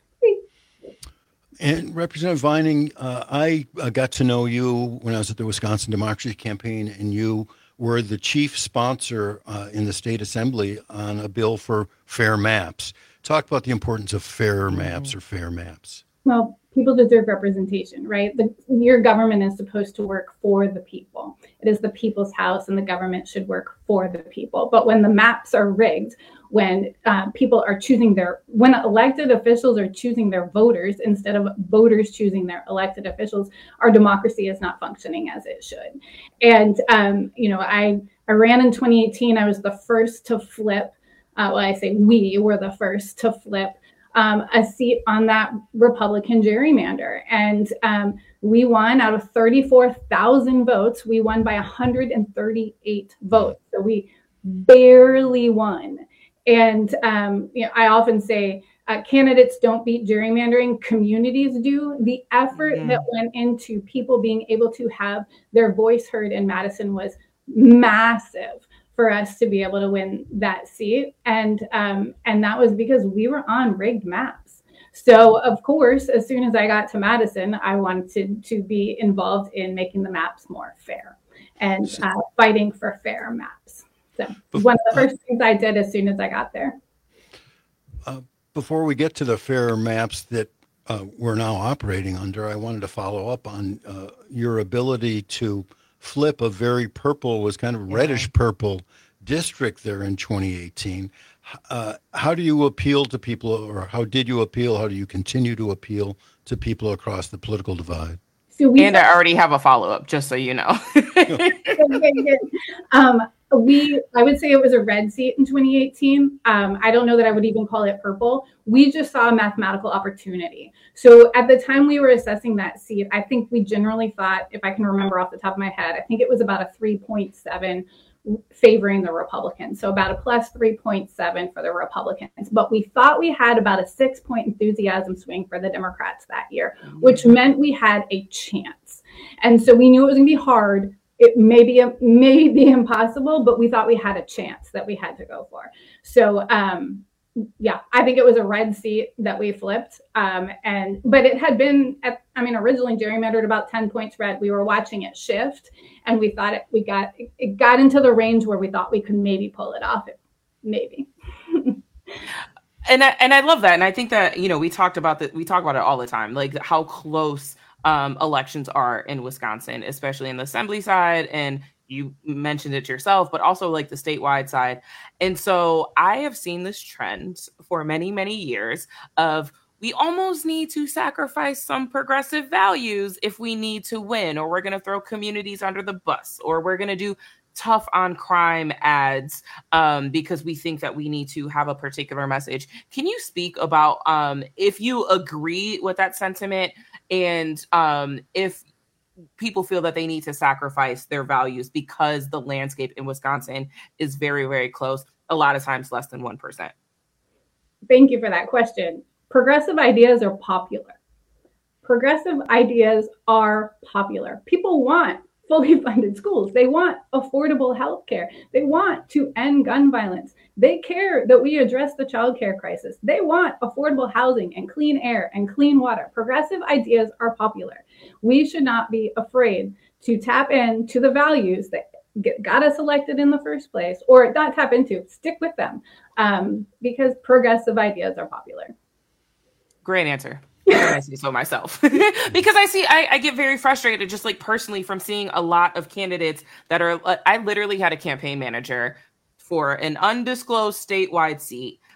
And Representative Vining, I got to know you when I was at the Wisconsin Democracy Campaign, and you were the chief sponsor in the state assembly on a bill for fair maps. Talk about the importance of fair maps or fair maps. Well, people deserve representation, right? Your government is supposed to work for the people. It is the people's house, and the government should work for the people. But when the maps are rigged, when people are when elected officials are choosing their voters instead of voters choosing their elected officials, our democracy is not functioning as it should. And, I ran in 2018. I was the first to flip. I say we were the first to flip a seat on that Republican gerrymander. And we won out of 34,000 votes. We won by 138 votes. So we barely won. And, I often say candidates don't beat gerrymandering, communities do. The effort that went into people being able to have their voice heard in Madison was massive for us to be able to win that seat. And that was because we were on rigged maps. So of course, as soon as I got to Madison, I wanted to be involved in making the maps more fair and fighting for fair maps. So one of the first things I did as soon as I got there. Before we get to the fair maps that we're now operating under, I wanted to follow up on your ability to flip a very purple, was kind of reddish purple district there in 2018. How do you appeal to people, or how did you appeal? How do you continue to appeal to people across the political divide? And I already have a follow-up, just so you know. I would say it was a red seat in 2018. I don't know that I would even call it purple. We just saw a mathematical opportunity. So at the time we were assessing that seat, I think we generally thought, if I can remember off the top of my head, I think it was about a 3.7 favoring the Republicans. So about a plus 3.7 for the Republicans. But we thought we had about a 6-point enthusiasm swing for the Democrats that year, which meant we had a chance. And so we knew it was going to be hard. It may be impossible, but we thought we had a chance that we had to go for. So, I think it was a red seat that we flipped. But it had been, originally gerrymandered about 10 points red. We were watching it shift, and we thought it got into the range where we thought we could maybe pull it off. Maybe. And I love that. And I think that, we talk about it all the time, like how close elections are in Wisconsin, especially in the assembly side. And you mentioned it yourself, but also like the statewide side. And so I have seen this trend for many, many years of we almost need to sacrifice some progressive values if we need to win, or we're going to throw communities under the bus, or we're going to do tough on crime ads because we think that we need to have a particular message. Can you speak about if you agree with that sentiment, and if people feel that they need to sacrifice their values because the landscape in Wisconsin is very, very close, a lot of times less than 1%? Thank you for that question. Progressive ideas are popular. Progressive ideas are popular. People want fully funded schools. They want affordable health care. They want to end gun violence. They care that we address the child care crisis. They want affordable housing and clean air and clean water. Progressive ideas are popular. We should not be afraid to tap into the values that got us elected in the first place, or not tap into, stick with them, because progressive ideas are popular. Great answer. I say so myself because I get very frustrated, just like personally, from seeing a lot of candidates that are, I literally had a campaign manager for an undisclosed statewide seat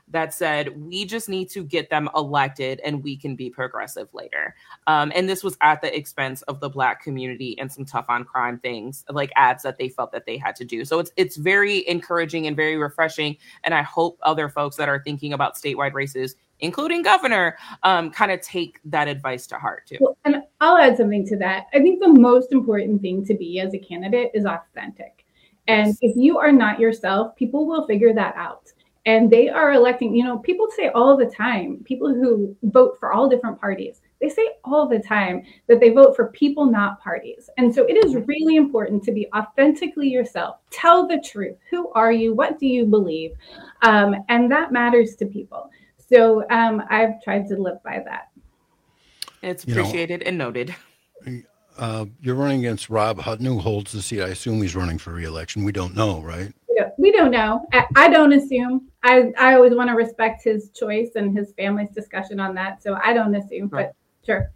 that said, we just need to get them elected and we can be progressive later. And this was at the expense of the Black community and some tough on crime things, like ads that they felt that they had to do. So it's very encouraging and very refreshing. And I hope other folks that are thinking about statewide races, including governor, kind of take that advice to heart too. Well, and I'll add something to that. I think the most important thing to be as a candidate is authentic. And if you are not yourself, people will figure that out. And they are electing, people say all the time, people who vote for all different parties, they say all the time that they vote for people, not parties. And so it is really important to be authentically yourself. Tell the truth. Who are you? What do you believe? And that matters to people. So I've tried to live by that. It's appreciated and noted. You're running against Rob Hutton, who holds the seat. I assume he's running for re-election. We don't know, right? We don't know. I don't assume. I always want to respect his choice and his family's discussion on that. So I don't assume, but sure.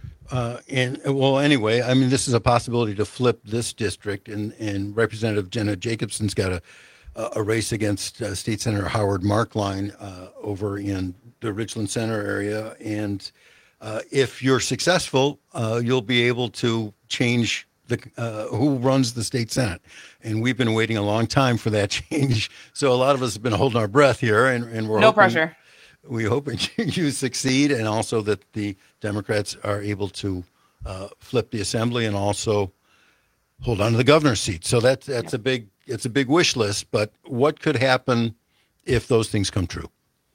Anyway, I mean, this is a possibility to flip this district, and Representative Jenna Jacobson's got a race against State Senator Howard Markline over in the Richland Center area. And if you're successful, you'll be able to change who runs the state Senate. And we've been waiting a long time for that change. So a lot of us have been holding our breath here, and we're no pressure. We hope you succeed, and also that the Democrats are able to flip the assembly and also hold on to the governor's seat. So it's a big wish list. But what could happen if those things come true?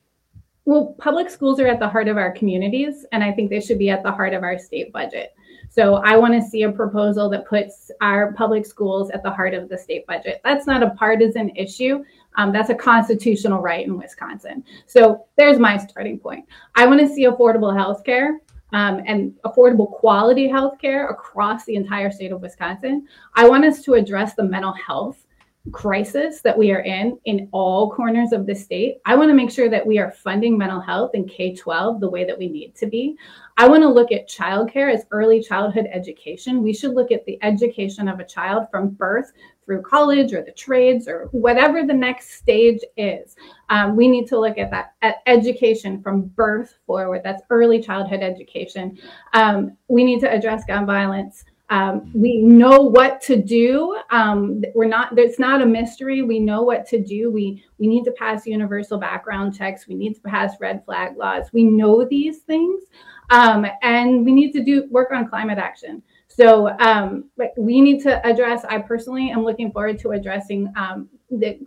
Well, public schools are at the heart of our communities, and I think they should be at the heart of our state budget. So I want to see a proposal that puts our public schools at the heart of the state budget. That's not a partisan issue. That's a constitutional right in Wisconsin. So there's my starting point. I want to see affordable health care and affordable quality health care across the entire state of Wisconsin. I want us to address the mental health crisis that we are in all corners of the state. I want to make sure that we are funding mental health in K-12 the way that we need to be. I want to look at childcare as early childhood education. We should look at the education of a child from birth through college or the trades or whatever the next stage is. We need to look at that, at education from birth forward. That's early childhood education. We need to address gun violence. We know what to do. It's not a mystery. We know what to do. We need to pass universal background checks. We need to pass red flag laws. We know these things. And we need to work on climate action. So we need to address, I personally am looking forward to addressing the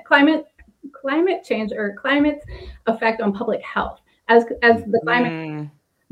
climate change or climate effect on public health as the climate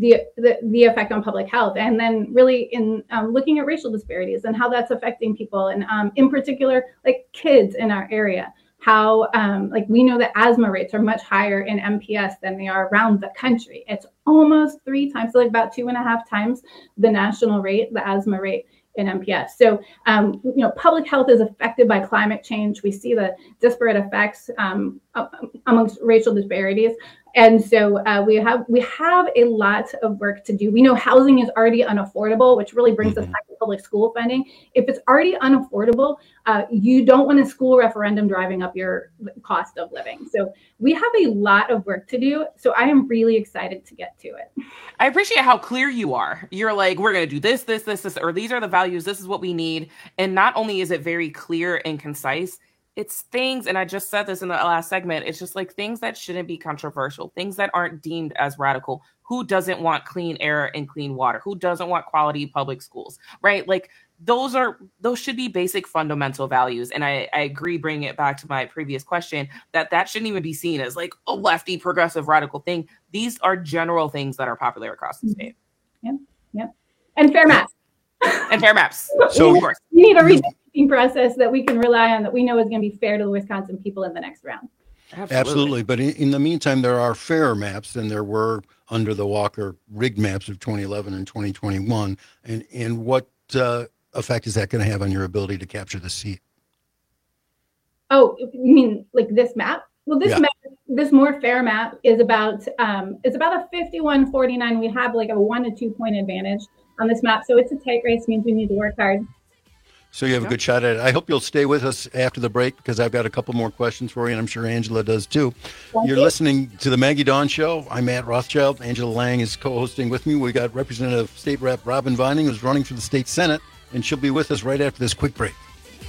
the effect on public health, and then really in looking at racial disparities and how that's affecting people, and in particular, like kids in our area, how we know that asthma rates are much higher in MPS than they are around the country. It's almost 3 times, so like about 2.5 times the national rate, the asthma rate in MPS. So, public health is affected by climate change. We see the disparate effects amongst racial disparities. And so we have a lot of work to do. We know housing is already unaffordable, which really brings us back to public school funding. If it's already unaffordable, you don't want a school referendum driving up your cost of living. So we have a lot of work to do. So I am really excited to get to it. I appreciate how clear you are. You're like, we're going to do this, or these are the values. This is what we need. And not only is it very clear and concise, it's things, and I just said this in the last segment, it's just like things that shouldn't be controversial, things that aren't deemed as radical. Who doesn't want clean air and clean water? Who doesn't want quality public schools, right? Like those should be basic fundamental values. And I agree, bringing it back to my previous question, that shouldn't even be seen as like a lefty progressive radical thing. These are general things that are popular across the state. Yep. And fair maps. So of course, we need a redistricting process that we can rely on, that we know is going to be fair to the Wisconsin people in the next round. Absolutely. But in the meantime, there are fairer maps than there were under the Walker rigged maps of 2011 and 2021. And what effect is that going to have on your ability to capture the seat? Oh, you mean like this map? Well, this more fair map is about a 51-49. We have like a 1 to 2 point advantage on this map. So it's a tight race, means we need to work hard. So you have a good shot at it. I hope you'll stay with us after the break because I've got a couple more questions for you, and I'm sure Angela does too. You're listening to the Maggie Dawn Show. I'm Matt Rothschild. Angela Lang is co-hosting with me. We got Representative State Rep Robin Vining, who's running for the state Senate, and she'll be with us right after this quick break.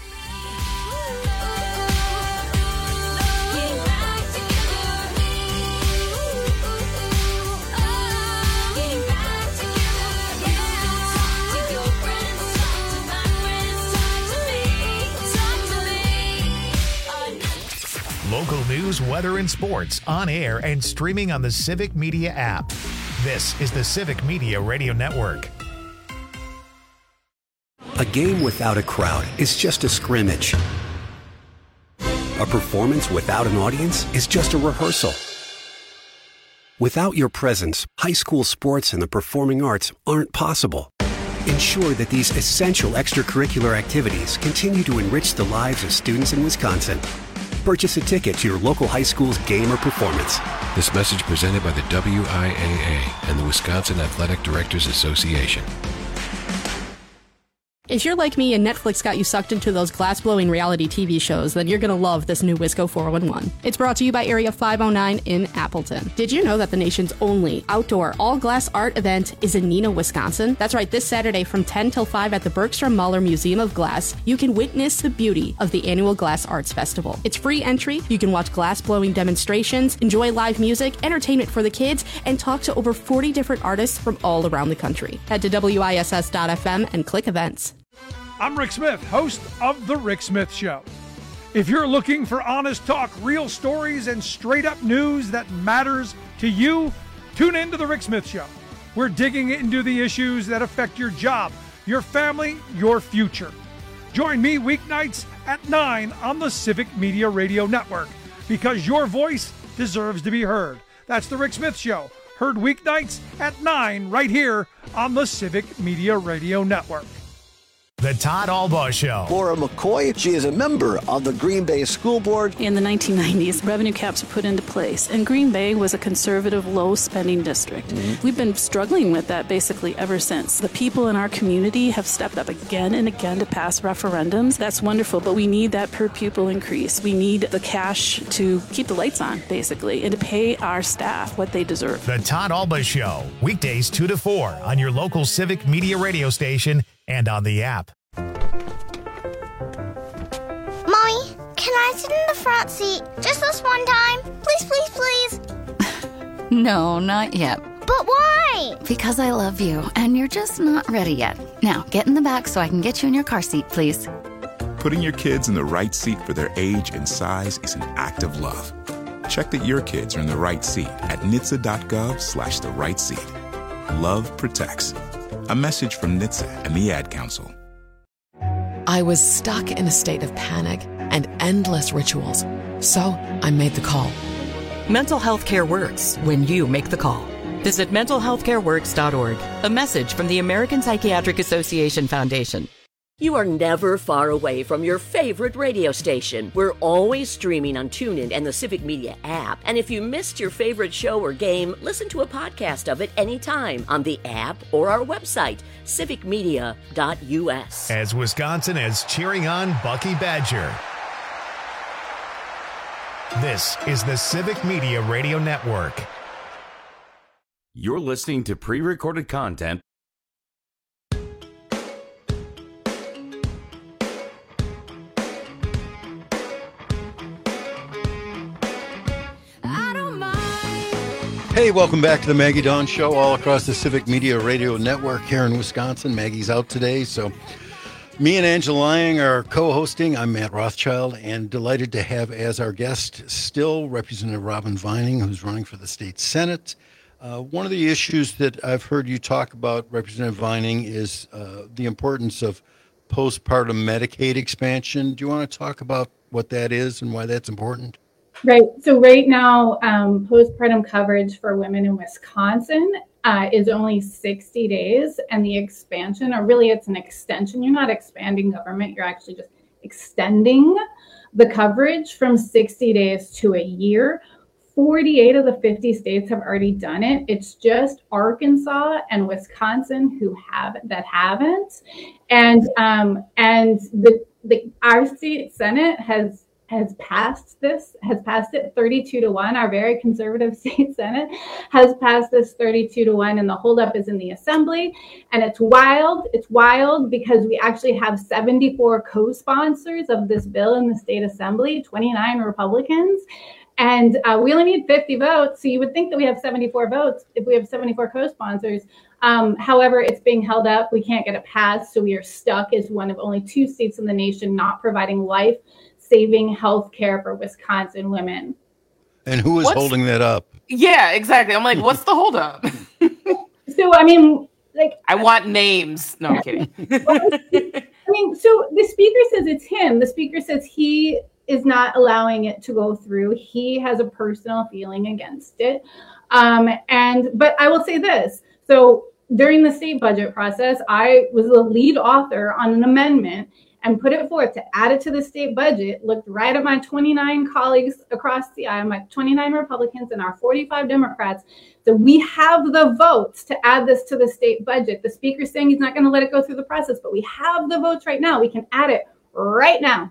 Local news, weather, and sports on air and streaming on the Civic Media app. This is the Civic Media Radio Network. A game without a crowd is just a scrimmage. A performance without an audience is just a rehearsal. Without your presence, high school sports and the performing arts aren't possible. Ensure that these essential extracurricular activities continue to enrich the lives of students in Wisconsin. Purchase a ticket to your local high school's game or performance. This message presented by the WIAA and the Wisconsin Athletic Directors Association. If you're like me and Netflix got you sucked into those glass-blowing reality TV shows, then you're going to love this new Wisco 411. It's brought to you by Area 509 in Appleton. Did you know that the nation's only outdoor all-glass art event is in Neenah, Wisconsin? That's right, this Saturday from 10 till 5 at the Bergstrom Muller Museum of Glass, you can witness the beauty of the annual Glass Arts Festival. It's free entry, you can watch glass-blowing demonstrations, enjoy live music, entertainment for the kids, and talk to over 40 different artists from all around the country. Head to WISS.FM and click events. I'm Rick Smith, host of The Rick Smith Show. If you're looking for honest talk, real stories, and straight-up news that matters to you, tune in to The Rick Smith Show. We're digging into the issues that affect your job, your family, your future. Join me weeknights at 9 on the Civic Media Radio Network, because your voice deserves to be heard. That's The Rick Smith Show, heard weeknights at 9 right here on the Civic Media Radio Network. The Todd Albaugh Show. Laura McCoy, she is a member of the Green Bay School Board. In the 1990s, revenue caps were put into place, and Green Bay was a conservative, low-spending district. We've been struggling with that basically ever since. The people in our community have stepped up again and again to pass referendums. That's wonderful, but we need that per-pupil increase. We need the cash to keep the lights on, basically, and to pay our staff what they deserve. The Todd Albaugh Show, weekdays 2 to 4 on your local Civic Media radio station and on the app. Mommy, can I sit in the front seat just this one time? Please, please, please. No, not yet. But why? Because I love you, and you're just not ready yet. Now, get in the back so I can get you in your car seat, please. Putting your kids in the right seat for their age and size is an act of love. Check that your kids are in the right seat at NHTSA.gov/the right seat. Love protects. A message from NHTSA and the Ad Council. I was stuck in a state of panic and endless rituals, so I made the call. Mental health care works when you make the call. Visit mentalhealthcareworks.org. A message from the American Psychiatric Association Foundation. You are never far away from your favorite radio station. We're always streaming on TuneIn and the Civic Media app. And if you missed your favorite show or game, listen to a podcast of it anytime on the app or our website, civicmedia.us. As Wisconsin is cheering on Bucky Badger. This is the Civic Media Radio Network. You're listening to pre-recorded content. Hey, welcome back to the Maggie Dawn Show all across the Civic Media Radio Network here in Wisconsin. Maggie's out today, so me and Angela Lang are co-hosting. I'm Matt Rothschild, and delighted to have as our guest still Representative Robin Vining, who's running for the state Senate. One of the issues that I've heard you talk about, Representative Vining, is the importance of postpartum Medicaid expansion. Do you want to talk about what that is and why that's important? Right. So right now, postpartum coverage for women in Wisconsin is only 60 days. And the expansion, or really it's an extension. You're not expanding government. You're actually just extending the coverage from 60 days to a year 48 of the 50 states have already done it. It's just Arkansas and Wisconsin that haven't. And our state Senate has passed it 32-1. Our very conservative state Senate has passed this 32-1, and the holdup is in the Assembly. And it's wild. It's wild because we actually have 74 co-sponsors of this bill in the state Assembly, 29 Republicans. And we only need 50 votes. So you would think that we have 74 votes if we have 74 co-sponsors. However, it's being held up. We can't get it passed. So we are stuck as one of only 2 states in the nation not providing life-saving health care for Wisconsin women. And who is holding that up? Yeah, exactly. I'm like, what's the holdup? So, I mean, I want names. No, I'm kidding. So the speaker says it's him. The speaker says he is not allowing it to go through. He has a personal feeling against it. But I will say this. So during the state budget process, I was the lead author on an amendment and put it forth to add it to the state budget, looked right at my 29 colleagues across the aisle, my 29 Republicans and our 45 Democrats. So we have the votes to add this to the state budget. The speaker's saying he's not going to let it go through the process, but we have the votes right now. We can add it right now.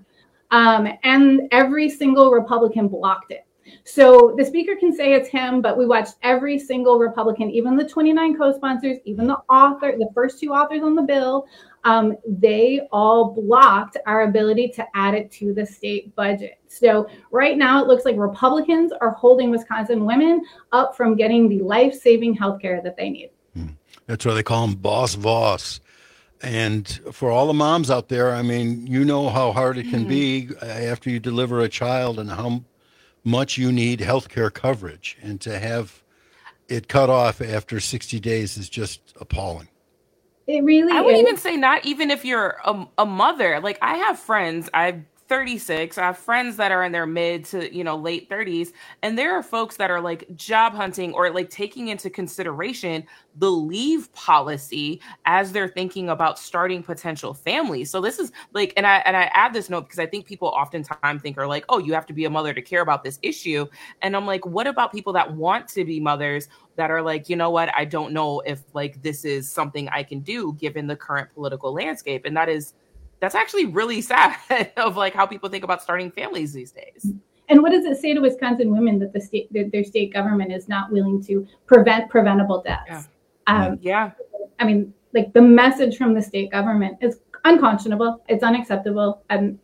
And every single Republican blocked it. So the speaker can say it's him, but we watched every single Republican, even the 29 co-sponsors, even the first 2 authors on the bill, they all blocked our ability to add it to the state budget. So right now it looks like Republicans are holding Wisconsin women up from getting the life-saving health care that they need. That's why they call him Boss Voss. And for all the moms out there, I mean, you know how hard it can be after you deliver a child and how much you need health care coverage. And to have it cut off after 60 days is just appalling. It really is. I would even say not even if you're a mother. Like, I have friends, I'm 36. I have friends that are in their mid to, late 30s. And there are folks that are like job hunting or like taking into consideration the leave policy as they're thinking about starting potential families. So this is like, and I add this note because I think people oftentimes think are like, oh, you have to be a mother to care about this issue. And I'm like, what about people that want to be mothers that are like, you know what, I don't know if like this is something I can do given the current political landscape. And that's actually really sad of like how people think about starting families these days. And what does it say to Wisconsin women that their state government is not willing to prevent preventable deaths? Yeah. I mean, like the message from the state government is unconscionable. It's unacceptable. I'm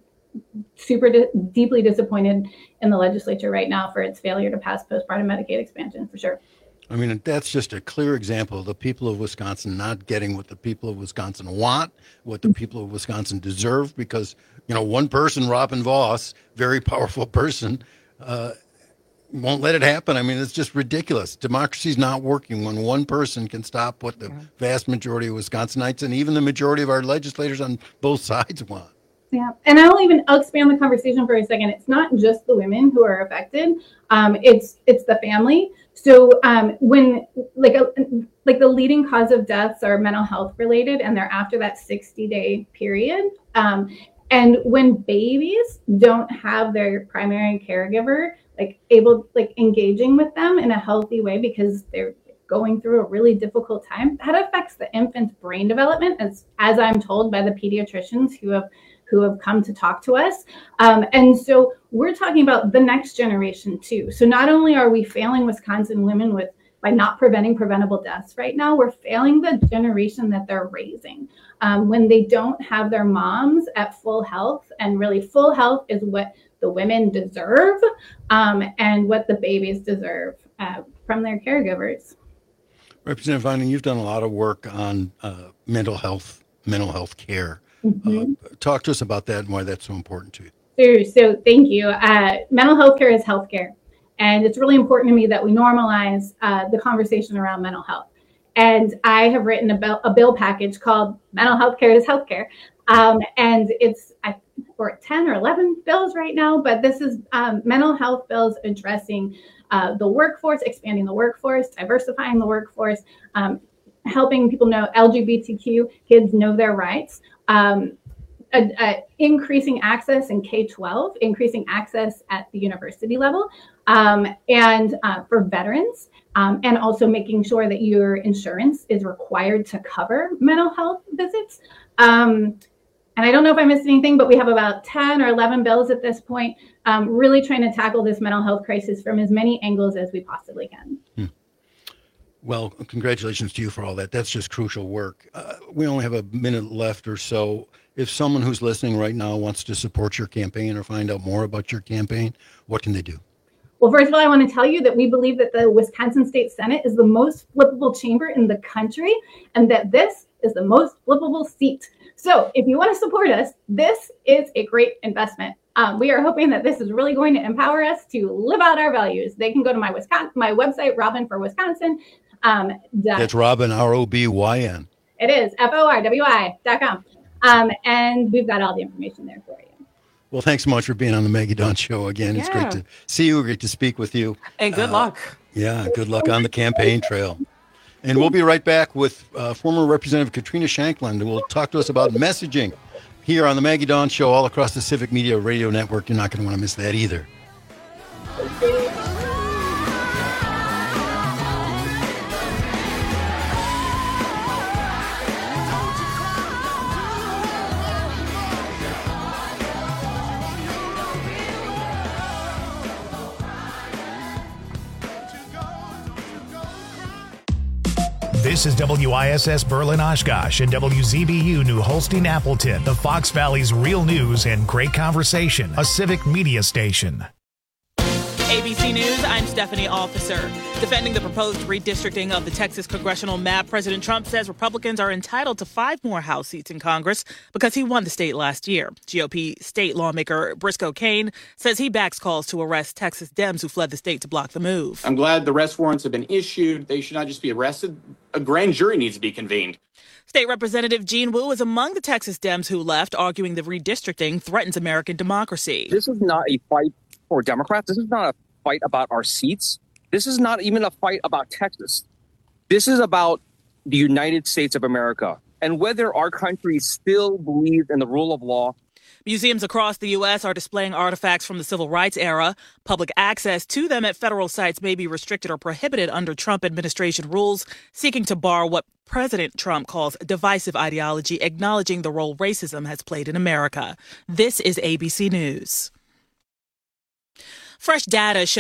super deeply disappointed in the legislature right now for its failure to pass postpartum Medicaid expansion, for sure. I mean, that's just a clear example of the people of Wisconsin not getting what the people of Wisconsin want, what the people of Wisconsin deserve, because, one person, Robin Voss, very powerful person, won't let it happen. I mean, it's just ridiculous. Democracy's not working when one person can stop what the vast majority of Wisconsinites and even the majority of our legislators on both sides want. Yeah, and I'll expand the conversation for a second. It's not just the women who are affected; it's the family. So when like the leading cause of deaths are mental health related, and they're after that 60-day period. And when babies don't have their primary caregiver engaging with them in a healthy way because they're going through a really difficult time, that affects the infant's brain development, as I'm told by the pediatricians who have come to talk to us. And so we're talking about the next generation too. So not only are we failing Wisconsin women by not preventing preventable deaths right now, we're failing the generation that they're raising when they don't have their moms at full health. And really full health is what the women deserve and what the babies deserve from their caregivers. Representative Vining, you've done a lot of work on mental health care. Mm-hmm. Talk to us about that and why that's so important to you. Sure. So thank you. Mental health care is health care. And it's really important to me that we normalize the conversation around mental health. And I have written a bill package called Mental Health Care is Healthcare. And we're at 10 or 11 bills right now, but this is mental health bills addressing the workforce, expanding the workforce, diversifying the workforce, helping people know LGBTQ kids know their rights, increasing access in K-12, increasing access at the university level, and for veterans, and also making sure that your insurance is required to cover mental health visits. And I don't know if I missed anything, but we have about 10 or 11 bills at this point, really trying to tackle this mental health crisis from as many angles as we possibly can. Well, congratulations to you for all that. That's just crucial work. We only have a minute left or so. If someone who's listening right now wants to support your campaign or find out more about your campaign, what can they do? Well, first of all, I want to tell you that we believe that the Wisconsin State Senate is the most flippable chamber in the country, and that this is the most flippable seat. So if you want to support us, this is a great investment. We are hoping that this is really going to empower us to live out our values. They can go to my website, Robin for Wisconsin. That's Robin, ROBYN. It is, FORWI.com. And we've got all the information there for you. Well, thanks so much for being on the Maggie Dawn Show again. It's great to see you, great to speak with you. And good luck. Yeah, good luck on the campaign trail. And we'll be right back with former Representative Katrina Shanklin, who will talk to us about messaging here on the Maggie Dawn Show all across the Civic Media Radio Network. You're not going to want to miss that either. This is WISS Berlin Oshkosh and WZBU New Holstein Appleton, the Fox Valley's real news and great conversation, a civic media station. ABC News, I'm Stephanie Officer. Defending the proposed redistricting of the Texas congressional map, President Trump says Republicans are entitled to 5 more House seats in Congress because he won the state last year. GOP state lawmaker Briscoe Cain says he backs calls to arrest Texas Dems who fled the state to block the move. I'm glad the arrest warrants have been issued. They should not just be arrested. A grand jury needs to be convened. State Representative Gene Wu is among the Texas Dems who left, arguing the redistricting threatens American democracy. This is not a fight for Democrats. This is not a fight about our seats. This is not even a fight about Texas. This is about the United States of America and whether our country still believes in the rule of law. Museums across the U.S. are displaying artifacts from the civil rights era. Public access to them at federal sites may be restricted or prohibited under Trump administration rules, seeking to bar what President Trump calls divisive ideology, acknowledging the role racism has played in America. This is ABC News. Fresh data shows